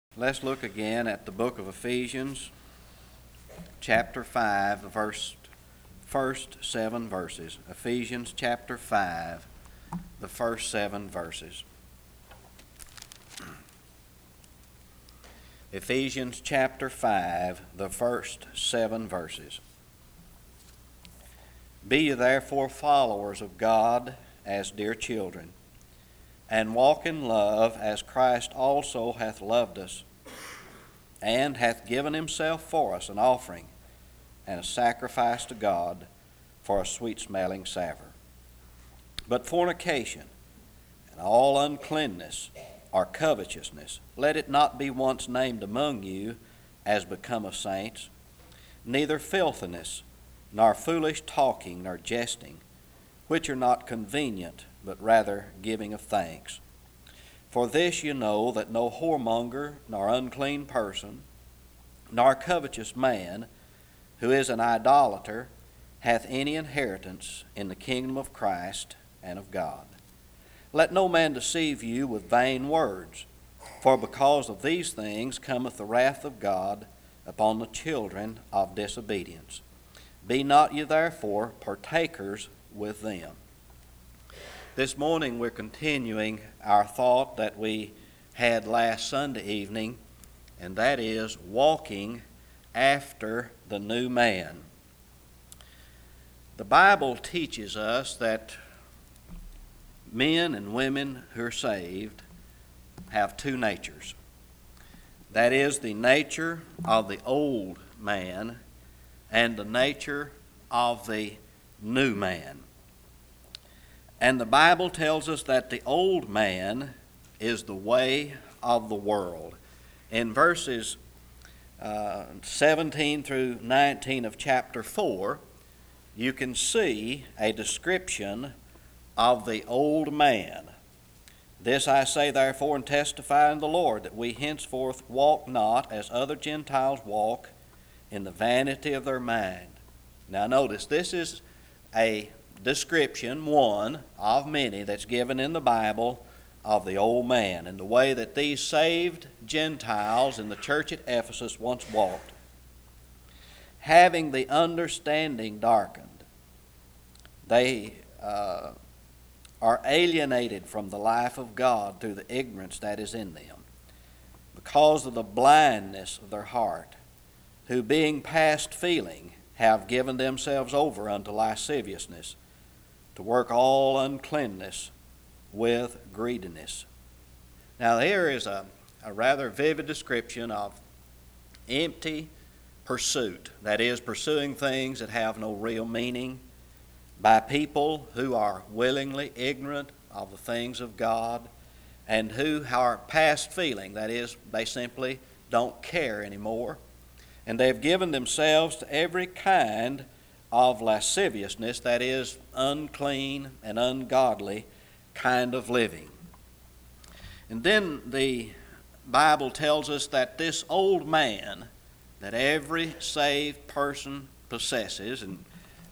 Let's look again at the book of Ephesians, chapter 5, the first 7 verses. Ephesians chapter 5, the first 7 verses. Ephesians chapter 5, the first 7 verses. Be ye therefore followers of God as dear children, and walk in love as Christ also hath loved us, and hath given himself for us an offering and a sacrifice to God for a sweet-smelling savour. But fornication and all uncleanness or covetousness, let it not be once named among you as becometh saints, neither filthiness, nor foolish talking, nor jesting, which are not convenient, but rather giving of thanks. For this you know, that no whoremonger, nor unclean person, nor covetous man, who is an idolater, hath any inheritance in the kingdom of Christ and of God. Let no man deceive you with vain words, for because of these things cometh the wrath of God upon the children of disobedience. Be not ye therefore partakers with them. This morning we're continuing our thought that we had last Sunday evening, and that is walking after the new man. The Bible teaches us that men and women who are saved have two natures. That is the nature of the old man and the nature of the new man. And the Bible tells us that the old man is the way of the world. In verses 17 through 19 of chapter 4, you can see a description of the old man. This I say therefore and testify in the Lord, that we henceforth walk not as other Gentiles walk, in the vanity of their mind. Now notice, this is a description, one of many that's given in the Bible, of the old man and the way that these saved Gentiles in the church at Ephesus once walked. Having the understanding darkened, they are alienated from the life of God through the ignorance that is in them, because of the blindness of their heart, who being past feeling have given themselves over unto lasciviousness, to work all uncleanness with greediness. Now here is a rather vivid description of empty pursuit. That is, pursuing things that have no real meaning by people who are willingly ignorant of the things of God and who are past feeling. That is, they simply don't care anymore. And they've given themselves to every kind of lasciviousness, that is, unclean and ungodly kind of living. And then the Bible tells us that this old man that every saved person possesses, and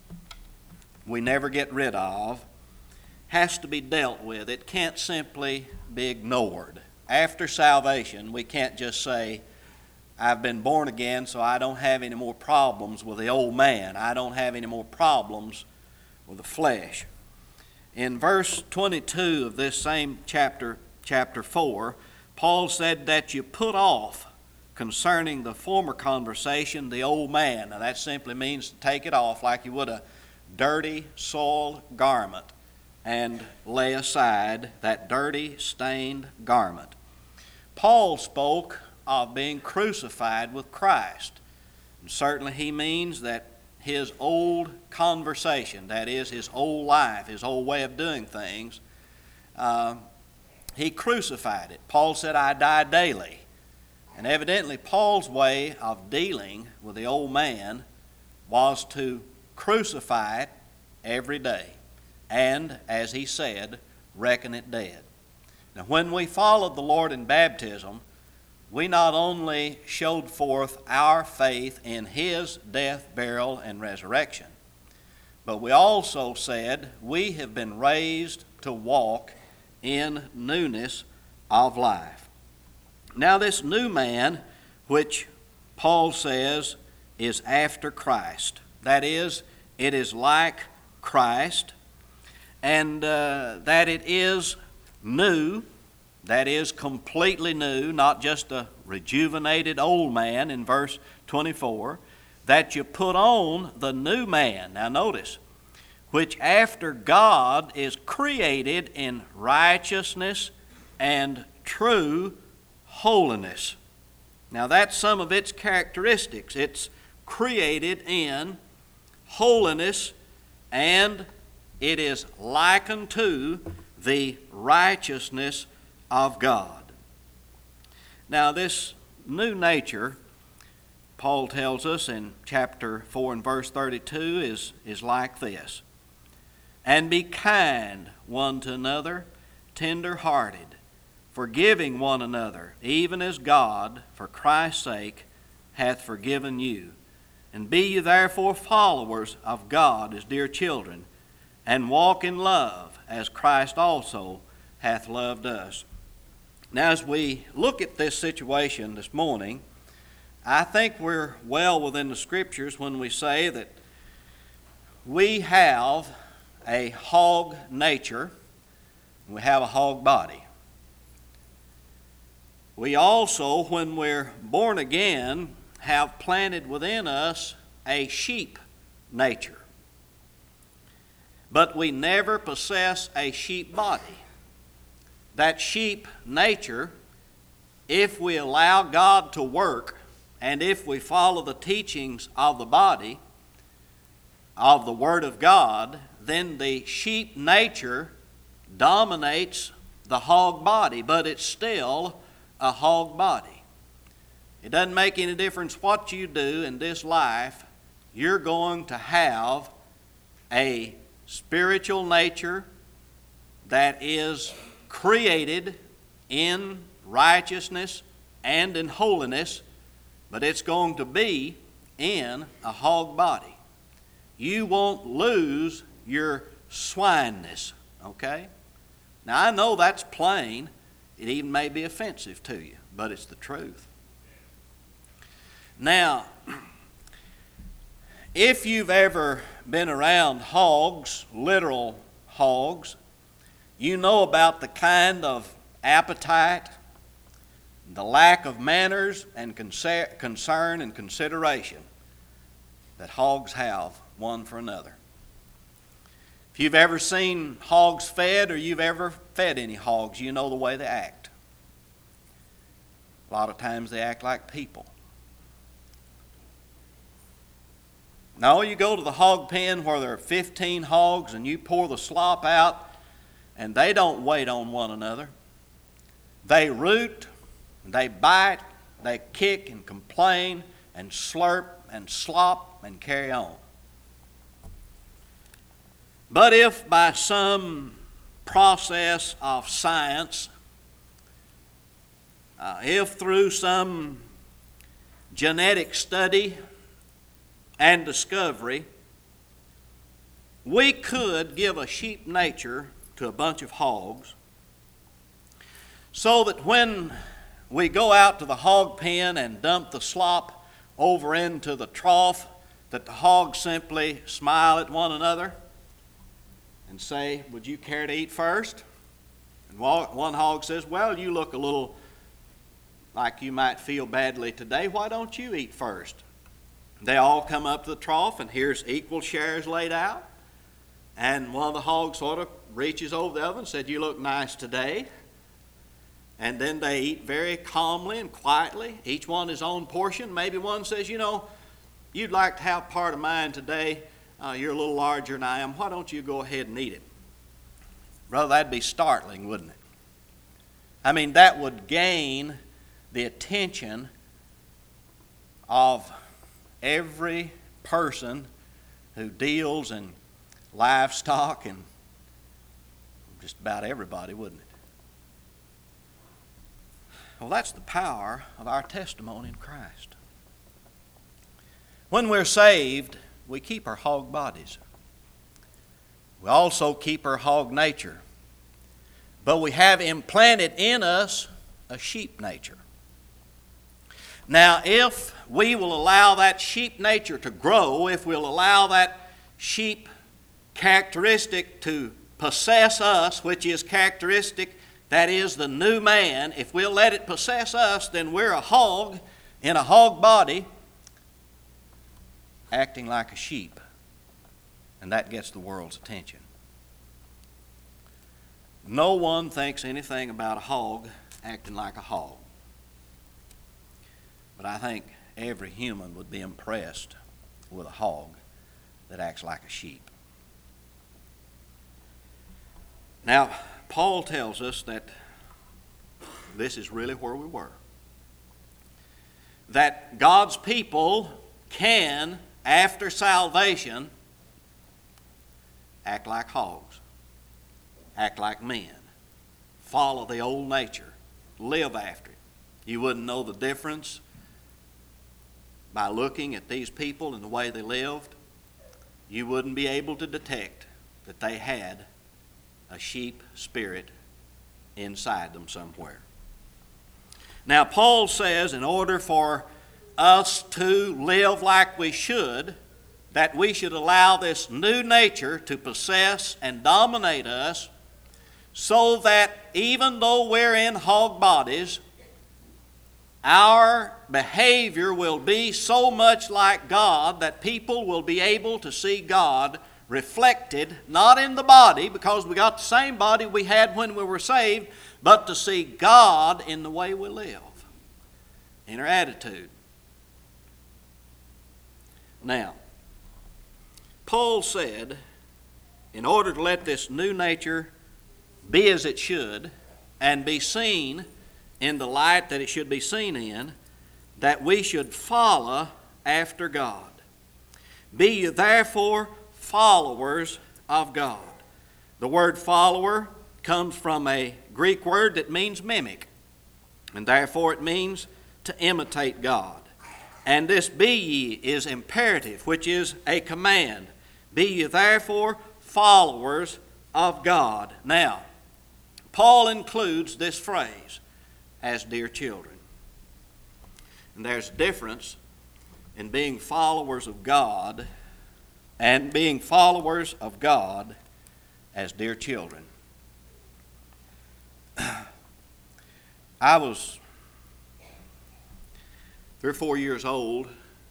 we never get rid of, has to be dealt with. It can't simply be ignored. After salvation, we can't just say, I've been born again, so I don't have any more problems with the old man. I don't have any more problems with the flesh. In verse 22 of this same chapter 4, Paul said that you put off concerning the former conversation the old man. Now that simply means to take it off like you would a dirty, soiled garment and lay aside that dirty, stained garment. Paul spoke of being crucified with Christ. And certainly he means that his old conversation, that is, his old life, his old way of doing things, he crucified it. Paul said, I die daily. And evidently Paul's way of dealing with the old man was to crucify it every day. And, as he said, reckon it dead. Now, when we followed the Lord in baptism, we not only showed forth our faith in his death, burial, and resurrection, but we also said we have been raised to walk in newness of life. Now this new man, which Paul says is after Christ, that is, it is like Christ, and that it is new, that is completely new, not just a rejuvenated old man in verse 24, that you put on the new man. Now notice, which after God is created in righteousness and true holiness. Now that's some of its characteristics. It's created in holiness, and it is like unto the righteousness of God. Now this new nature, Paul tells us in chapter 4 and verse 32, is like this. And be kind one to another, tender-hearted, forgiving one another, even as God, for Christ's sake, hath forgiven you. And be ye therefore followers of God as dear children, and walk in love, as Christ also hath loved us. Now, as we look at this situation this morning, I think we're well within the Scriptures when we say that we have a hog nature, and we have a hog body. We also, when we're born again, have planted within us a sheep nature. But we never possess a sheep body. That sheep nature, if we allow God to work, and if we follow the teachings of the body, of the Word of God, then the sheep nature dominates the hog body, but it's still a hog body. It doesn't make any difference what you do in this life, you're going to have a spiritual nature that is created in righteousness and in holiness, but it's going to be in a hog body. You won't lose your swineness, okay? Now I know that's plain. It even may be offensive to you, but it's the truth. Now, if you've ever been around hogs, literal hogs, you know about the kind of appetite, the lack of manners and concern and consideration that hogs have one for another. If you've ever seen hogs fed, or you've ever fed any hogs, you know the way they act. A lot of times they act like people. No, you go to the hog pen where there are 15 hogs and you pour the slop out, and they don't wait on one another. They root, they bite, they kick and complain and slurp and slop and carry on. But if by some process of science, if through some genetic study and discovery, we could give a sheep nature to a bunch of hogs, so that when we go out to the hog pen and dump the slop over into the trough, that the hogs simply smile at one another and say, "Would you care to eat first?" And one hog says, "Well, you look a little like you might feel badly today. Why don't you eat first?" They all come up to the trough, and here's equal shares laid out. And one of the hogs sort of reaches over the other and said, "You look nice today." And then they eat very calmly and quietly, each one his own portion. Maybe one says, "You know, you'd like to have part of mine today. You're a little larger than I am. Why don't you go ahead and eat it?" Brother, that'd be startling, wouldn't it? I mean, that would gain the attention of every person who deals in livestock, and just about everybody, wouldn't it? Well, that's the power of our testimony in Christ. When we're saved, we keep our hog bodies. We also keep our hog nature. But we have implanted in us a sheep nature. Now, if we will allow that sheep nature to grow, if we'll allow that sheep characteristic to possess us, which is characteristic, that is the new man, if we'll let it possess us, then we're a hog in a hog body acting like a sheep. And that gets the world's attention. No one thinks anything about a hog acting like a hog. But I think every human would be impressed with a hog that acts like a sheep. Now, Paul tells us that this is really where we were. That God's people can, after salvation, act like hogs, act like men, follow the old nature, live after it. You wouldn't know the difference by looking at these people and the way they lived. You wouldn't be able to detect that they had a sheep spirit inside them somewhere. Now, Paul says in order for us to live like we should, that we should allow this new nature to possess and dominate us, so that even though we're in hog bodies, our behavior will be so much like God that people will be able to see God reflected, not in the body, because we got the same body we had when we were saved, but to see God in the way we live, in our attitude. Now, Paul said, in order to let this new nature be as it should and be seen in the light that it should be seen in, that we should follow after God. Be you therefore followers of God. The word follower comes from a Greek word that means mimic, and therefore it means to imitate God. And this be ye is imperative, which is a command. Be ye therefore followers of God. Now, Paul includes this phrase, as dear children. And there's a difference in being followers of God and being followers of God as dear children. I was 3 or 4 years old,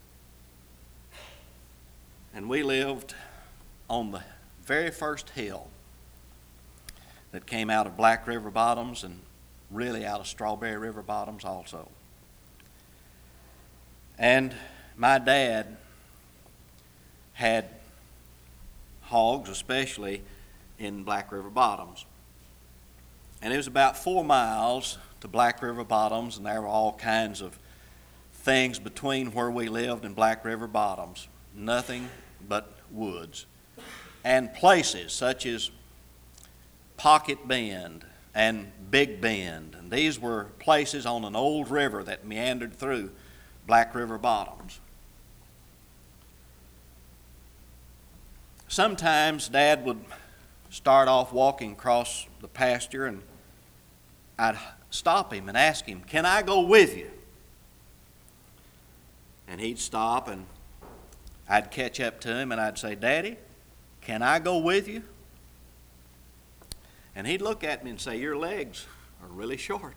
and we lived on the very first hill that came out of Black River Bottoms and really out of Strawberry River Bottoms also. And my dad had hogs, especially in Black River Bottoms. And it was about 4 miles to Black River Bottoms, and there were all kinds of things between where we lived and Black River Bottoms. Nothing but woods. And places such as Pocket Bend and Big Bend. And these were places on an old river that meandered through Black River Bottoms. Sometimes Dad would start off walking across the pasture, and I'd stop him and ask him, "Can I go with you?" And he'd stop, and I'd catch up to him, and I'd say, "Daddy, can I go with you?" And he'd look at me and say, "Your legs are really short.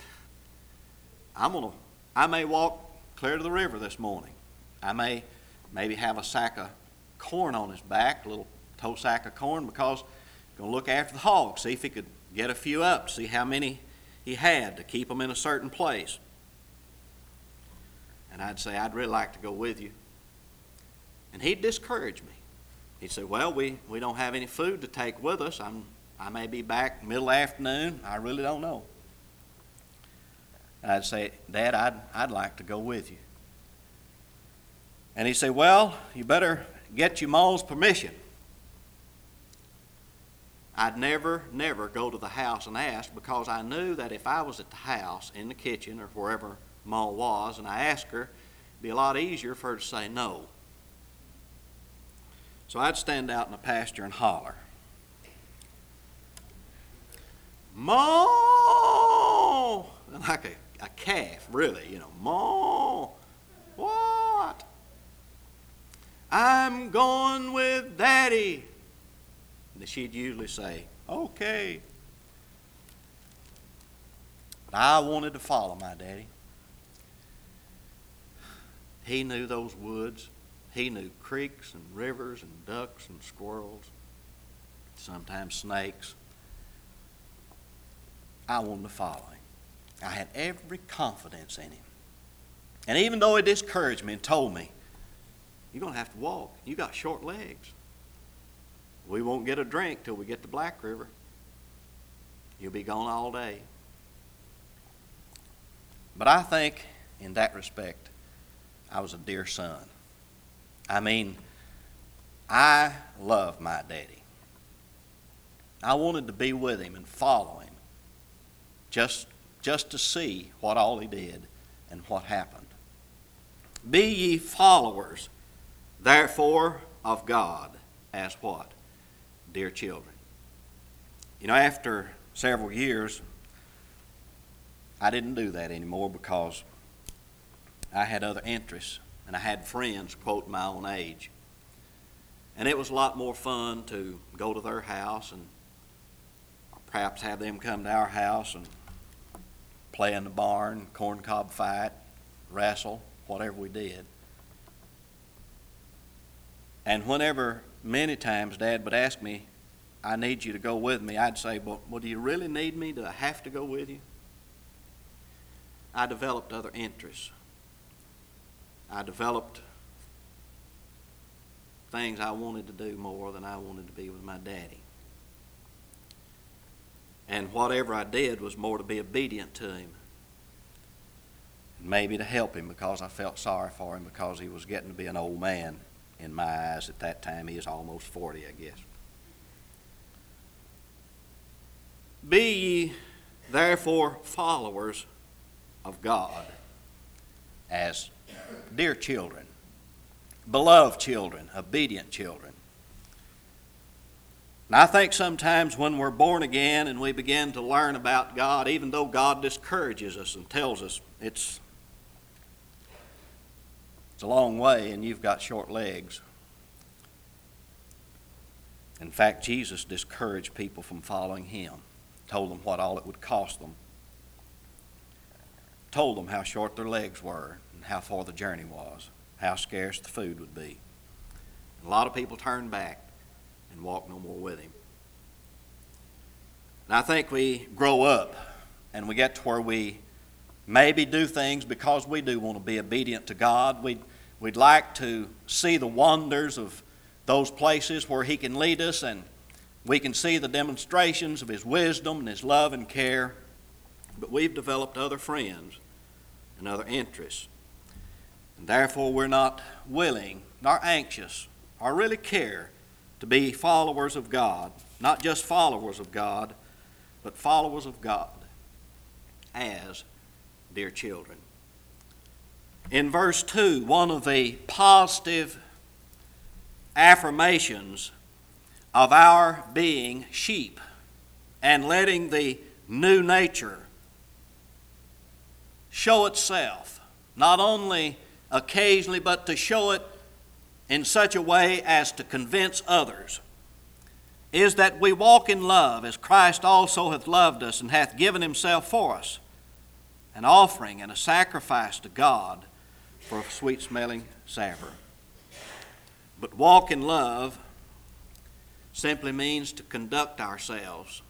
I may walk clear to the river this morning. I may maybe have a sack of corn on his back, a little tow sack of corn, because I'm going to look after the hogs, see if he could get a few up, see how many he had to keep them in a certain place." And I'd say, "I'd really like to go with you." And he'd discourage me. He'd say, "Well, we don't have any food to take with us. I may be back middle afternoon. I really don't know." And I'd say, "Dad, I'd like to go with you." And he'd say, "Well, you better get your ma's permission." I'd never go to the house and ask, because I knew that if I was at the house, in the kitchen, or wherever Ma was, and I asked her, it'd be a lot easier for her to say no. So I'd stand out in the pasture and holler, "Ma!" like a calf, really, "Ma, "I'm going with Daddy." And she'd usually say, "Okay." But I wanted to follow my daddy. He knew those woods. He knew creeks and rivers and ducks and squirrels, sometimes snakes. I wanted to follow him. I had every confidence in him. And even though he discouraged me and told me, "You're going to have to walk. You got short legs. We won't get a drink till we get to Black River. You'll be gone all day." But I think in that respect, I was a dear son. I mean, I loved my daddy. I wanted to be with him and follow him just to see what all he did and what happened. "Be ye followers, therefore, of God," as what? Dear children. You know, after several years, I didn't do that anymore because I had other interests and I had friends, quote, my own age. And it was a lot more fun to go to their house and perhaps have them come to our house and play in the barn, corncob fight, wrestle, whatever we did. And whenever, many times, Dad would ask me, "I need you to go with me," I'd say, well, do you really need me? Do I have to go with you? I developed other interests. I developed things I wanted to do more than I wanted to be with my daddy. And whatever I did was more to be obedient to him. And maybe to help him because I felt sorry for him because he was getting to be an old man in my eyes at that time. He was almost 40, I guess. "Be ye therefore followers of God as dear children, beloved children, obedient children." And I think sometimes when we're born again and we begin to learn about God, even though God discourages us and tells us it's a long way and you've got short legs. In fact, Jesus discouraged people from following him, told them what all it would cost them, told them how short their legs were and how far the journey was, how scarce the food would be. And a lot of people turned back and walked no more with him. And I think we grow up and we get to where we maybe do things because we do want to be obedient to God. We'd like to see the wonders of those places where he can lead us, and we can see the demonstrations of his wisdom and his love and care. But we've developed other friends and other interests. And therefore we're not willing, nor anxious, or really care to be followers of God. Not just followers of God, but followers of God as dear children. In verse 2, one of the positive affirmations of our being sheep and letting the new nature show itself, not only occasionally, but to show it in such a way as to convince others, is that we walk in love as Christ also hath loved us and hath given himself for us, an offering and a sacrifice to God for a sweet-smelling savour. But walk in love simply means to conduct ourselves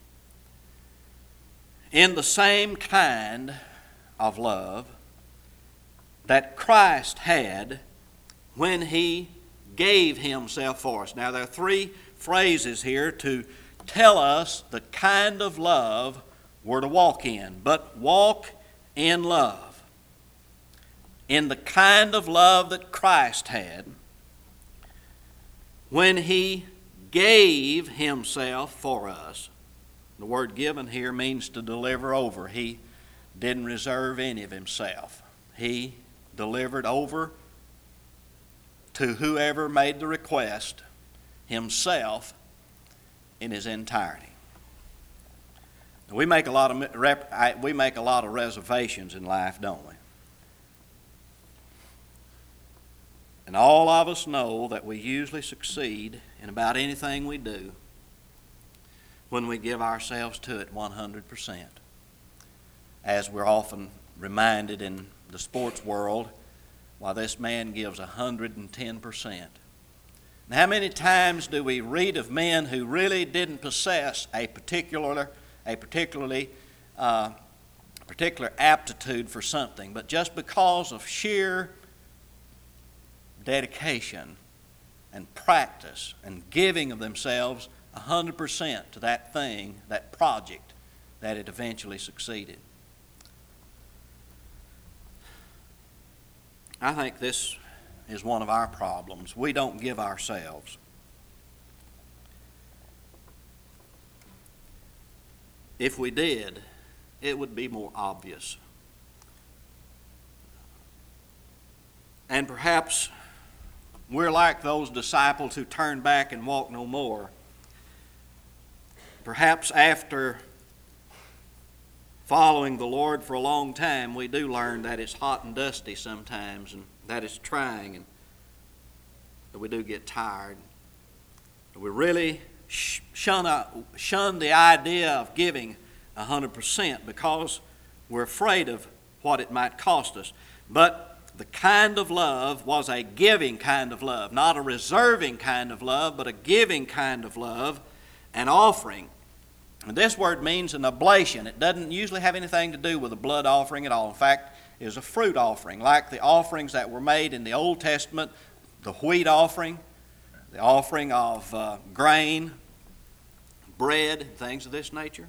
in the same kind of love that Christ had when he gave himself for us. Now, there are three phrases here to tell us the kind of love we're to walk in. But walk in love, in the kind of love that Christ had when he gave himself for us. The word given here means to deliver over. He didn't reserve any of himself. He delivered over to whoever made the request himself in his entirety. We make a lot of reservations in life, don't we? And all of us know that we usually succeed in about anything we do when we give ourselves to it 100%. As we're often reminded in the sports world, why this man gives 110%. And how many times do we read of men who really didn't possess a particular aptitude for something, but just because of sheer dedication and practice and giving of themselves 100% to that thing, that project, that it eventually succeeded. I think this is one of our problems. We don't give ourselves. If we did, it would be more obvious. And perhaps we're like those disciples who turned back and walked no more. Perhaps after following the Lord for a long time, we do learn that it's hot and dusty sometimes, and that it's trying, and that we do get tired. We really shun the idea of giving 100% because we're afraid of what it might cost us. But the kind of love was a giving kind of love, not a reserving kind of love, but a giving kind of love, an offering. And this word means an oblation. It doesn't usually have anything to do with a blood offering at all. In fact, it is a fruit offering, like the offerings that were made in the Old Testament, the wheat offering, the offering of grain, bread, things of this nature.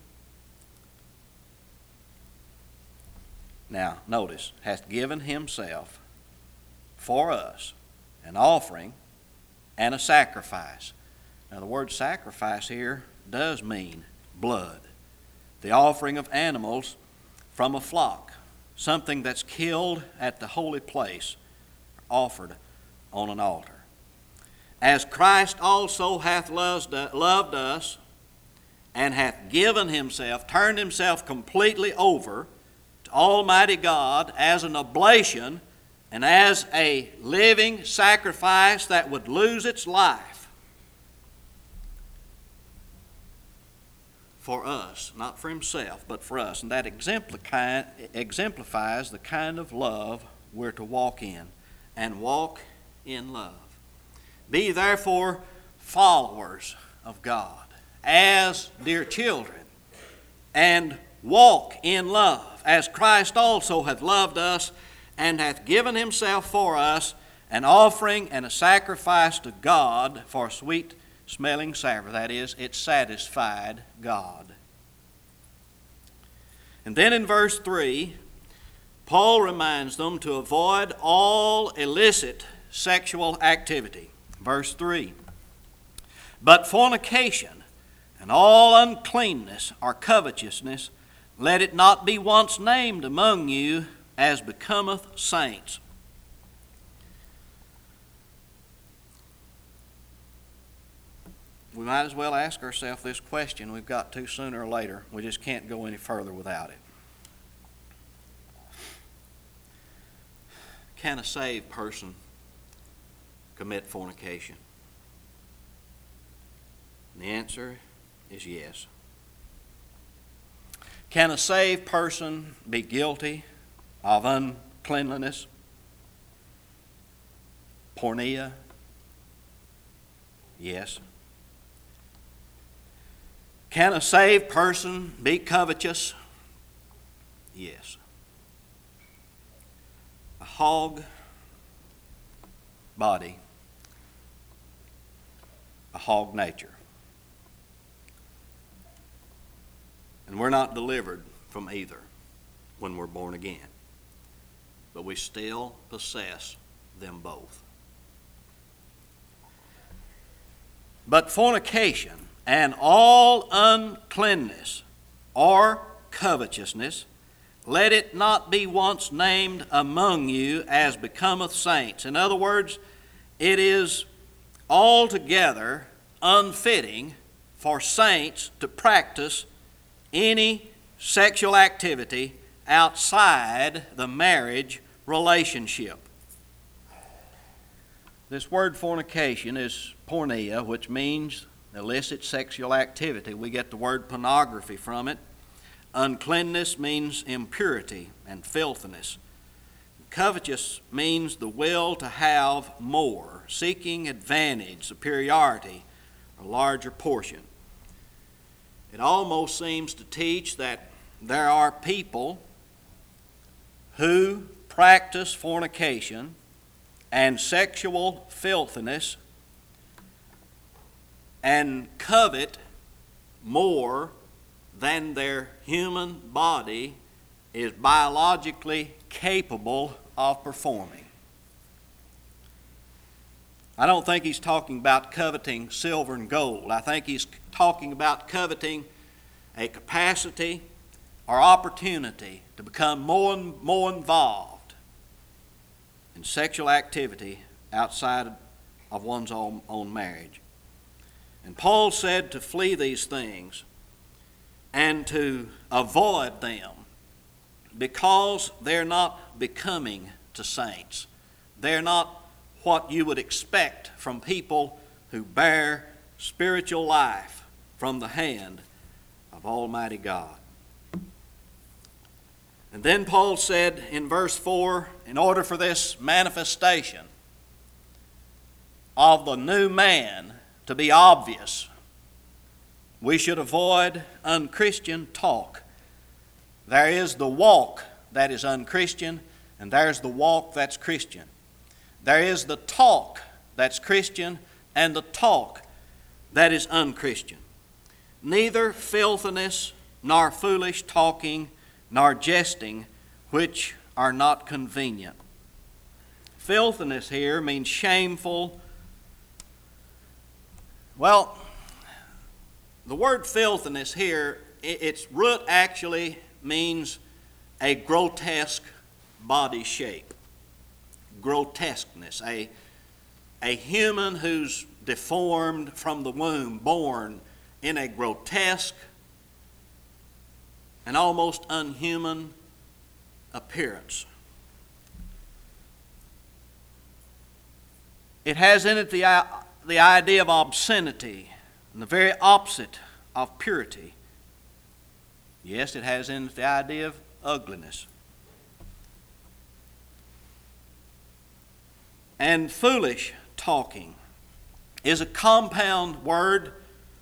Now, notice, hath given himself for us an offering and a sacrifice. Now, the word sacrifice here does mean blood. The offering of animals from a flock, something that's killed at the holy place, offered on an altar. As Christ also hath loved us, and hath given himself, turned himself completely over to Almighty God as an oblation and as a living sacrifice that would lose its life for us, not for himself, but for us. And that exemplifies the kind of love we're to walk in, and walk in love. Be therefore followers of God as dear children, and walk in love, as Christ also hath loved us, and hath given himself for us, an offering and a sacrifice to God for a sweet-smelling savour. That is, it satisfied God. And then in verse 3, Paul reminds them to avoid all illicit sexual activity. Verse 3, but fornication and all uncleanness or covetousness, let it not be once named among you as becometh saints. We might as well ask ourselves this question. We've got to sooner or later. We just can't go any further without it. Can a saved person commit fornication? And the answer is yes. Can a saved person be guilty of uncleanliness, porneia? Yes. Can a saved person be covetous? Yes. A hog body, a hog nature. And we're not delivered from either when we're born again. But we still possess them both. But fornication and all uncleanness or covetousness, let it not be once named among you as becometh saints. In other words, it is altogether unfitting for saints to practice any sexual activity outside the marriage relationship. This word fornication is porneia, which means illicit sexual activity. We get the word pornography from it. Uncleanness means impurity and filthiness. Covetous means the will to have more, seeking advantage, superiority, a larger portion. It almost seems to teach that there are people who practice fornication and sexual filthiness and covet more than their human body is biologically capable of performing. I don't think he's talking about coveting silver and gold. I think he's talking about coveting a capacity or opportunity to become more and more involved in sexual activity outside of one's own marriage. And Paul said to flee these things and to avoid them because they're not becoming to saints. They're not what you would expect from people who bear spiritual life from the hand of Almighty God. And then Paul said in verse 4, in order for this manifestation of the new man to be obvious, we should avoid unchristian talk. There is the walk that is unchristian, and there's the walk that's Christian. There is the talk that's Christian, and the talk that is unchristian. Neither filthiness, nor foolish talking, nor jesting, which are not convenient. Filthiness here means shameful. Well, the word filthiness here, its root actually means a grotesque body shape. Grotesqueness. A human who's deformed from the womb, born in a grotesque and almost unhuman appearance. It has in it the idea of obscenity and the very opposite of purity. Yes, it has in it the idea of ugliness. And foolish talking is a compound word,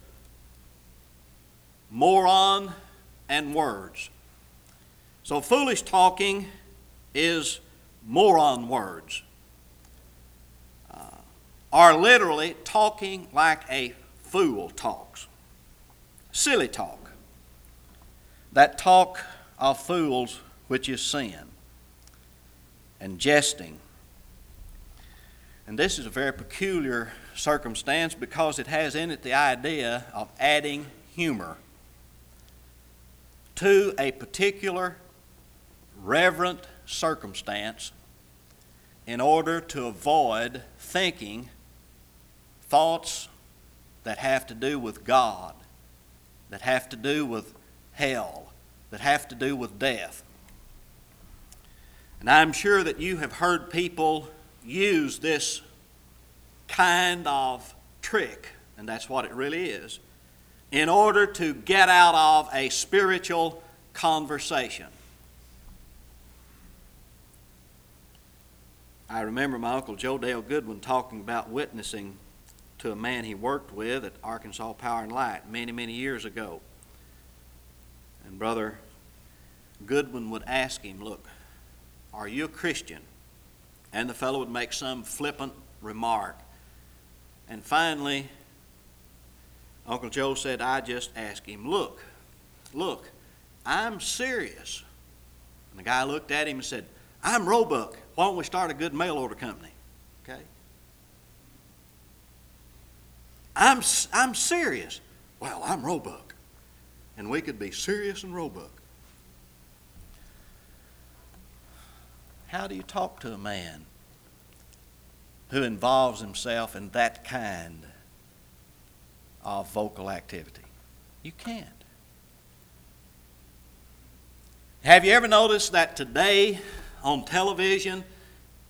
moron and words. So foolish talking is moron words, or literally talking like a fool talks. Silly talk. That talk of fools which is sin. And jesting. And this is a very peculiar circumstance because it has in it the idea of adding humor to a particular reverent circumstance in order to avoid thinking thoughts that have to do with God, that have to do with hell, that have to do with death. And I'm sure that you have heard people use this kind of trick, and that's what it really is, in order to get out of a spiritual conversation. I remember my Uncle Joe Dale Goodwin talking about witnessing to a man he worked with at Arkansas Power and Light many, many years ago. And Brother Goodwin would ask him, "Look, are you a Christian?" And the fellow would make some flippant remark. And finally, Uncle Joe said, "I just asked him, look, I'm serious." And the guy looked at him and said, "I'm Roebuck. Why don't we start a good mail order company?" Okay? I'm serious. "Well, I'm Roebuck." And we could be serious and Roebuck. How do you talk to a man who involves himself in that kind of vocal activity? You can't. Have you ever noticed that today on television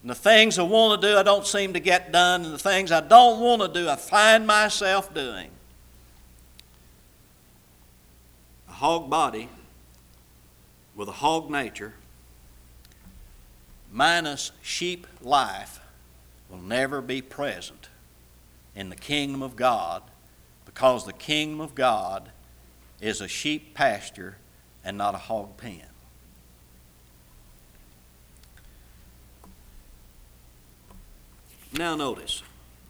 And the things I want to do, I don't seem to get done. And the things I don't want to do, I find myself doing. A hog body with a hog nature minus sheep life will never be present in the kingdom of God, because the kingdom of God is a sheep pasture and not a hog pen. Now notice,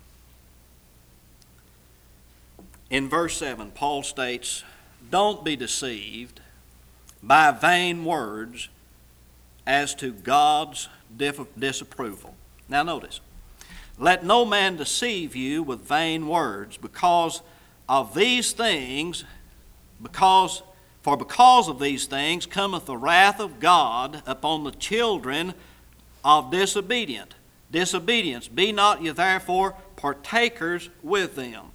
in verse 7, Paul states, "Don't be deceived by vain words as to God's disapproval." Now notice, "Let no man deceive you with vain words, because of these things, because of these things cometh the wrath of God upon the children of disobedience. Be not ye therefore partakers with them."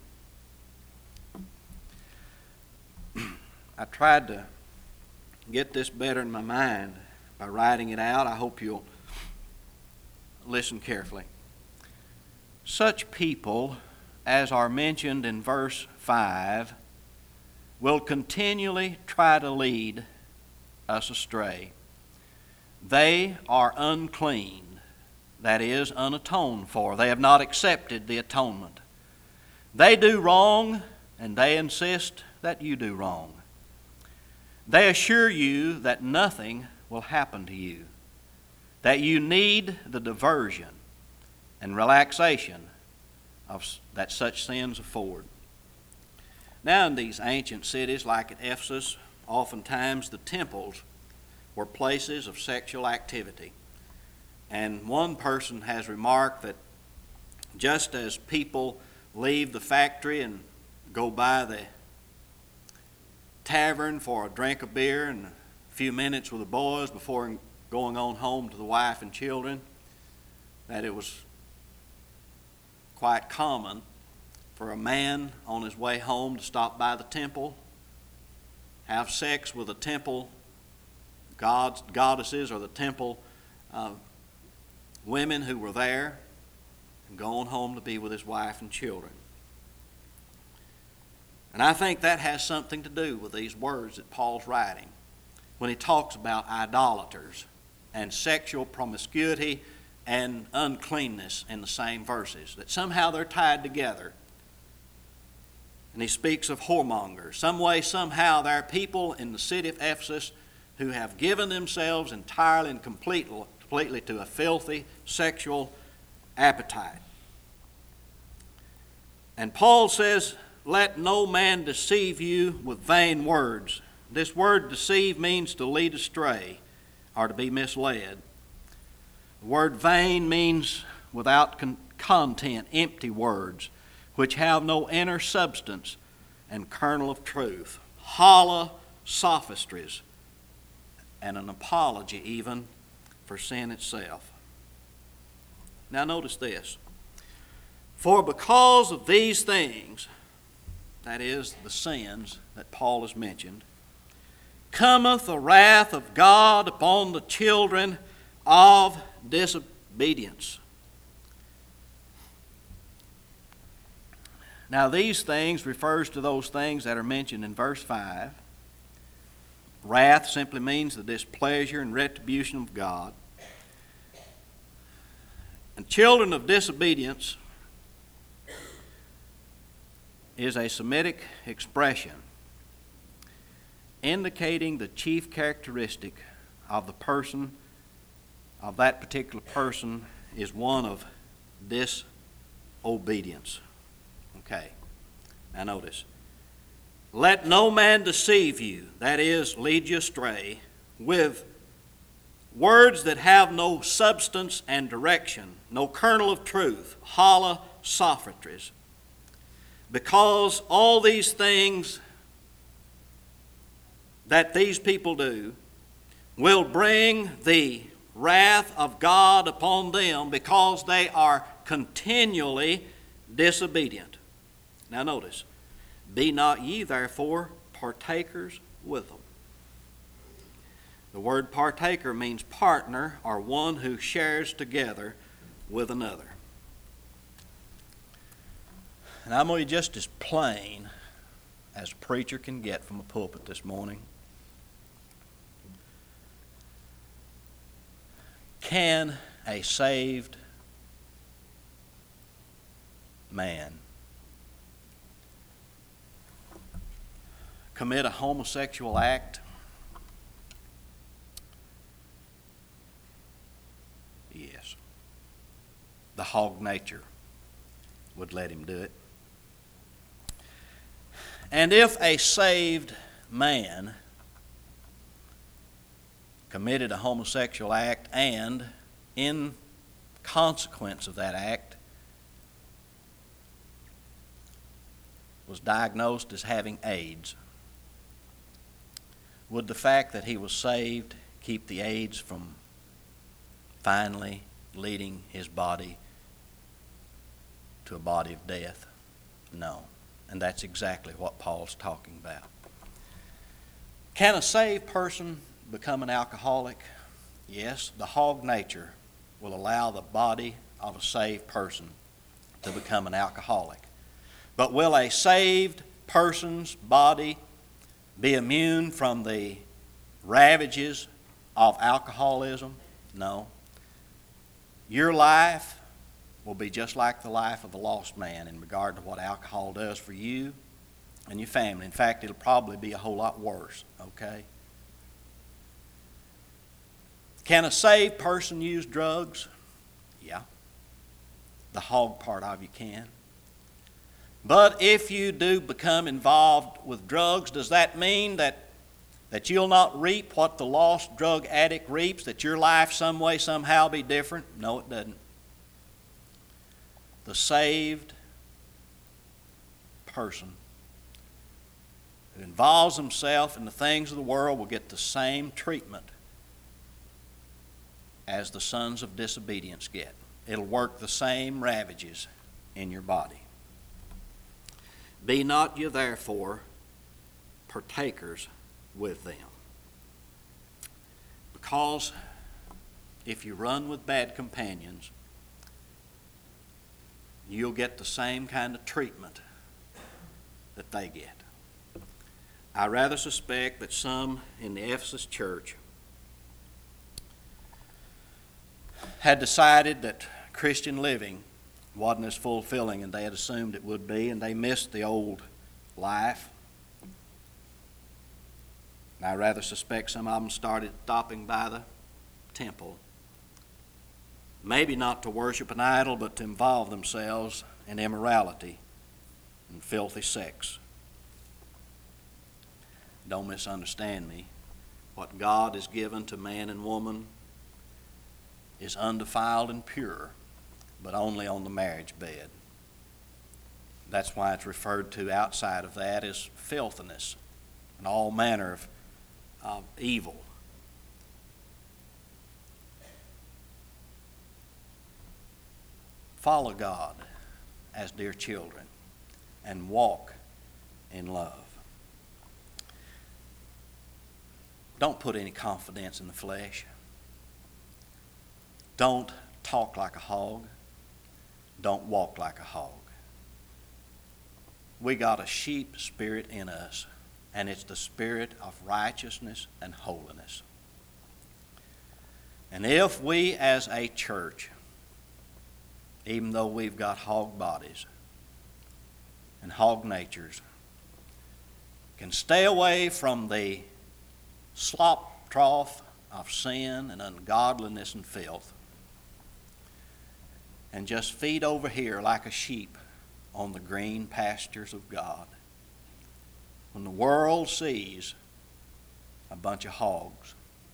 I tried to get this better in my mind by writing it out. I hope you'll listen carefully. Such people as are mentioned in verse 5 will continually try to lead us astray. They are unclean, that is, unatoned for. They have not accepted the atonement. They do wrong, and they insist that you do wrong. They assure you that nothing will happen to you, that you need the diversion and relaxation that such sins afford. Now, in these ancient cities like at Ephesus, oftentimes the temples were places of sexual activity. And one person has remarked that just as people leave the factory and go by the tavern for a drink of beer and a few minutes with the boys before going on home to the wife and children, that it was quite common for a man on his way home to stop by the temple, have sex with the temple goddesses or the temple women who were there, and go on home to be with his wife and children. And I think that has something to do with these words that Paul's writing when he talks about idolaters and sexual promiscuity and uncleanness in the same verses, that somehow they're tied together. And he speaks of whoremongers. Some way, somehow, there are people in the city of Ephesus who have given themselves entirely and completely to a filthy sexual appetite. And Paul says, "Let no man deceive you with vain words." This word deceive means to lead astray or to be misled. The word vain means without content, empty words, which have no inner substance and kernel of truth. Hollow sophistries, and an apology even for sin itself. Now notice this. "For because of these things," that is, the sins that Paul has mentioned, "cometh the wrath of God upon the children of disobedience." Now these things refers to those things that are mentioned in verse 5. Wrath simply means the displeasure and retribution of God. And children of disobedience is a Semitic expression indicating the chief characteristic of the person, of that particular person, is one of disobedience. Okay, now notice. "Let no man deceive you," that is, lead you astray, "with words that have no substance and direction, no kernel of truth, hollow sophistries. Because all these things that these people do will bring the wrath of God upon them because they are continually disobedient." Now notice, "Be not ye therefore partakers with them." The word partaker means partner or one who shares together with another. And I'm going to be just as plain as a preacher can get from a pulpit this morning. Can a saved man commit a homosexual act? Yes. The hog nature would let him do it. And if a saved man committed a homosexual act and, in consequence of that act, was diagnosed as having AIDS, would the fact that he was saved keep the AIDS from finally leading his body to a body of death? No. And that's exactly what Paul's talking about. Can a saved person become an alcoholic? Yes, the hog nature will allow the body of a saved person to become an alcoholic. But will a saved person's body be immune from the ravages of alcoholism? No. Your life will be just like the life of the lost man in regard to what alcohol does for you and your family. In fact, it'll probably be a whole lot worse, okay? Can a saved person use drugs? Yeah. The hog part of you can. But if you do become involved with drugs, does that mean that you'll not reap what the lost drug addict reaps, that your life some way, somehow be different? No, it doesn't. The saved person who involves himself in the things of the world will get the same treatment as the sons of disobedience get. It'll work the same ravages in your body. Be not you therefore partakers with them. Because if you run with bad companions, you'll get the same kind of treatment that they get. I rather suspect that some in the Ephesus church had decided that Christian living wasn't as fulfilling and they had assumed it would be, and they missed the old life. And I rather suspect some of them started stopping by the temple, maybe not to worship an idol, but to involve themselves in immorality and filthy sex. Don't misunderstand me. What God has given to man and woman is undefiled and pure, but only on the marriage bed. That's why it's referred to outside of that as filthiness and all manner of evil. Follow God as dear children and walk in love. Don't put any confidence in the flesh. Don't talk like a hog. Don't walk like a hog. We got a sheep spirit in us, and it's the spirit of righteousness and holiness. And if we as a church, even though we've got hog bodies and hog natures, can stay away from the slop trough of sin and ungodliness and filth, and just feed over here like a sheep on the green pastures of God, when the world sees a bunch of hogs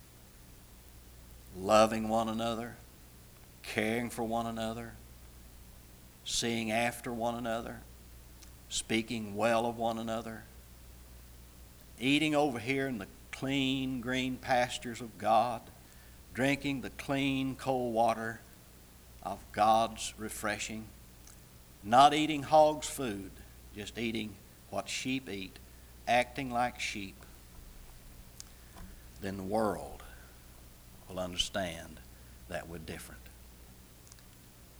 loving one another, caring for one another, seeing after one another, speaking well of one another, eating over here in the clean green pastures of God, drinking the clean cold water of God's refreshing, not eating hog's food, just eating what sheep eat, acting like sheep, then the world will understand that we're different.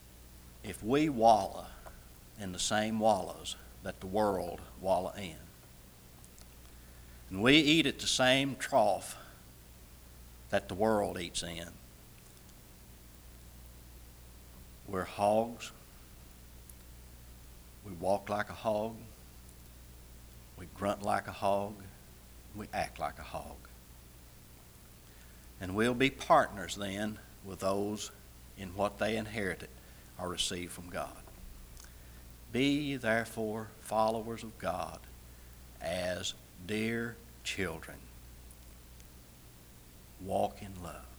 if we wallow in the same wallows that the world wallow in, and we eat at the same trough that the world eats in, we're hogs. We walk like a hog. We grunt like a hog. We act like a hog. And we'll be partners then with those in what they inherited or received from God. Be ye therefore followers of God as dear children. Walk in love.